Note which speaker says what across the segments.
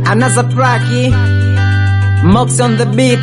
Speaker 1: Another Praki, Mox on the beat,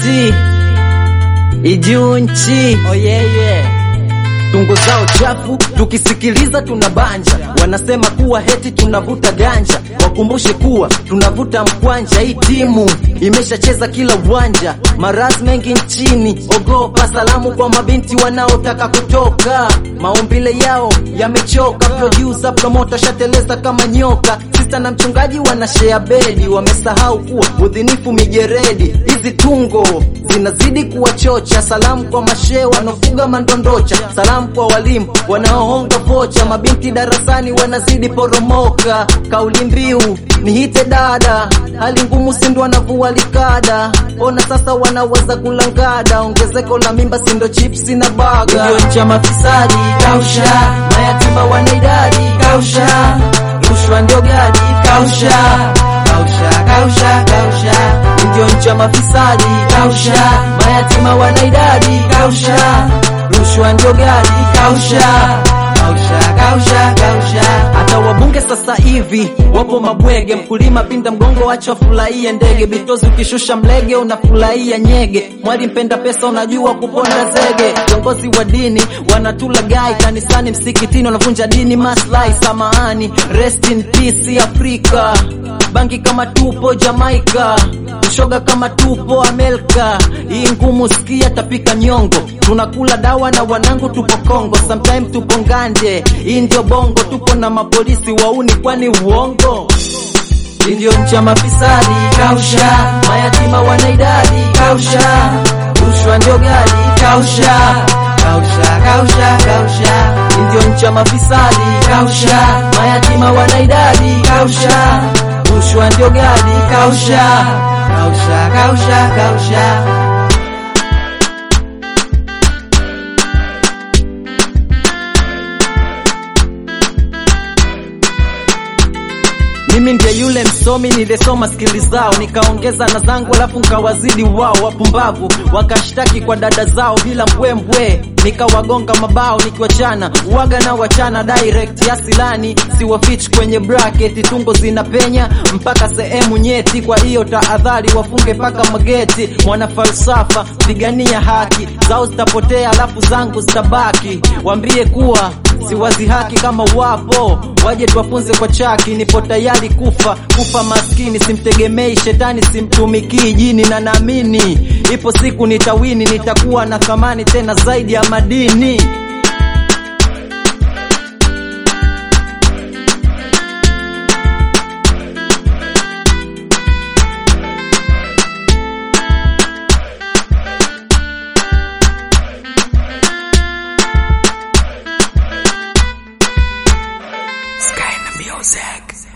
Speaker 1: Ijunchi, oh yeah. Tungo zao chafu, tukisikiliza tunabanja. Wanasema kuwa heti tunavuta ganja. Wakumbushe kuwa tunavuta mkwanja. Hii timu imeshacheza kila uwanja. Maraz mengi nchini, ogopa. Salamu kwa mabinti wanaotaka kutoka. Maumbile yao yamechoka. Producer, promoter shateleza kama nyoka. Sister na mchungaji wanashare bedi. Wamesahau kuwa udhinifu mijeredi. Hizi tungo zinazidi kuwachocha. Salamu kwa mashe wanofuga mandondocha. Salamu kwa walimu wanaohonga vocha. Mabinti darasani wanazidi poromoka. Kauli mbiu ni hite dada, hali ngumu sindo wanavua likada. Ona sasa wanawaza kulangada. Ongezeko la mimba sindo chips na baga. Ndio ncha mafisadi kausha, mayatima wanaidadi kausha, rushwa ndio gadi kausha, kausha, kausha, kausha. Ndio ncha mafisadi kausha, mayatima wanaidadi kausha, rushwa ndio gadi kausha, kausha, kausha, kausha. Hata wabunge sasa hivi wapo mabwege. Mkulima pinda mgongo acha furahia ndege. Bitozi ukishusha mlege unafurahia nyege. Mwali mpenda pesa unajua kuponda zege. Viongozi wa dini wanatula gai. Kanisani msikitini wanavunja dini maslahi. Samahani, rest in peace Afrika. Bangi kama tupo Jamaica, ushoga kama tupo Amerika. Hii ngumu sikia tapika nyongo. Tunakula dawa na wanangu tupo Kongo. Sometime tupo ngande, hii ndio bongo. Tupo na mapolisi wauni kwani uongo. Ndio ncha mafisadi kausha, mayatima wanaidadi kausha, rushwa ndio gadi kausha, kausha, kausha, kausha. Ndio ncha mafisadi kausha, mayatima wanaidadi kausha, rushwa ndio gadi kausha, kausha, kausha, kausha. Mimi ndiye yule msomi nilesoma skili zao. Nikaongeza na zangu alafu nkawazidi wao. Wapumbavu wakashtaki kwa dada zao bila mbwembwe. Nikawagonga mabao nikiwachana. Uwaga na wachana direct ya silani. Siwafich kwenye bracket. Tungo zinapenya mpaka sehemu nyeti. Kwa hiyo tahadhari wafunge paka mageti. Mwana falsafa pigania haki. Zao zitapotea alafu zangu zitabaki. Waambie kuwa siwazi haki kama wapo. Waje tuwafunze kwa chaki. Nipo tayari kufa maskini. Simtegemei shetani, simtumikii jini. Na naamini ipo siku nitawini. Nitakuwa na thamani tena zaidi ya madini.
Speaker 2: Sky in the music.